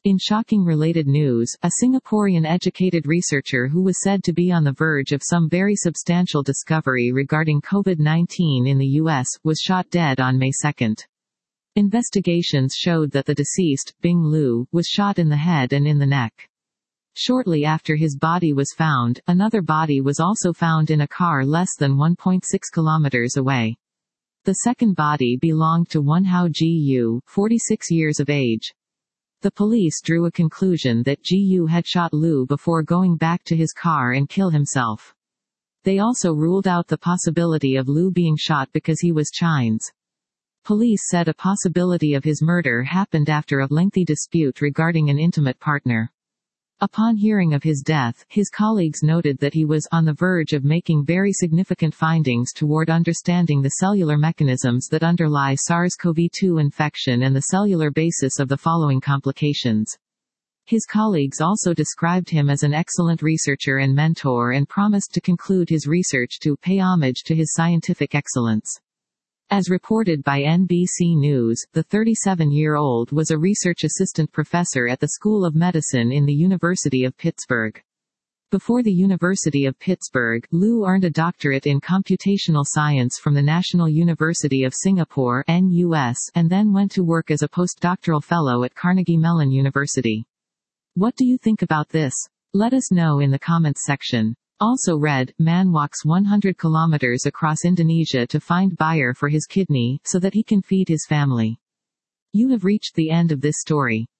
In shocking related news, a Singaporean-educated researcher who was said to be on the verge of some very substantial discovery regarding COVID-19 in the U.S., was shot dead on May 2. Investigations showed that the deceased, Bing Lu, was shot in the head and in the neck. Shortly after his body was found, another body was also found in a car less than 1.6 kilometers away. The second body belonged to Wen Hao Gu, 46 years of age. The police drew a conclusion that Gu had shot Lu before going back to his car and kill himself. They also ruled out the possibility of Lu being shot because he was Chinese. Police said a possibility of his murder happened after a lengthy dispute regarding an intimate partner. Upon hearing of his death, his colleagues noted that he was on the verge of making very significant findings toward understanding the cellular mechanisms that underlie SARS-CoV-2 infection and the cellular basis of the following complications. His colleagues also described him as an excellent researcher and mentor and promised to conclude his research to pay homage to his scientific excellence. As reported by NBC News, the 37-year-old was a research assistant professor at the School of Medicine in the University of Pittsburgh. Before the University of Pittsburgh, Lu earned a doctorate in computational science from the National University of Singapore (NUS) and then went to work as a postdoctoral fellow at Carnegie Mellon University. What do you think about this? Let us know in the comments section. Also read, man walks 100 kilometers across Indonesia to find buyer for his kidney, so that he can feed his family. You have reached the end of this story.